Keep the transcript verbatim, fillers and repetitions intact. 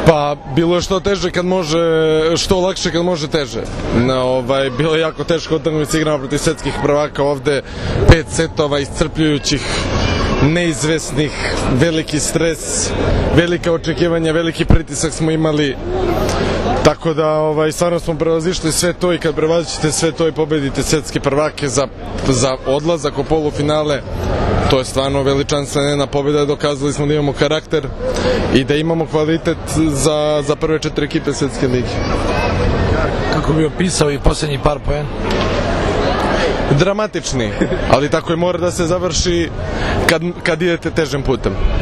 Pa, bilo je što teže kad može, što lakše kad može teže. No, ovaj, bilo je jako teško utakmica, igramo protiv svetskih prvaka ovde, pet setova iscrpljujućih, neizvesnih, veliki stres, velika očekivanja, veliki pritisak smo imali. Tako da, ovaj, stvarno smo prevazišli sve to i kad prevazićete sve to i pobedite svetske prvake za, za odlazak u polufinale, to je stvarno veličanstvena pobjeda, dokazali smo da imamo karakter i da imamo kvalitet za, za prve četiri ekipe svetske lige. Kako bi opisao i posljednji par poena? Dramatični, ali tako i mora da se završi kad, kad idete težim putem.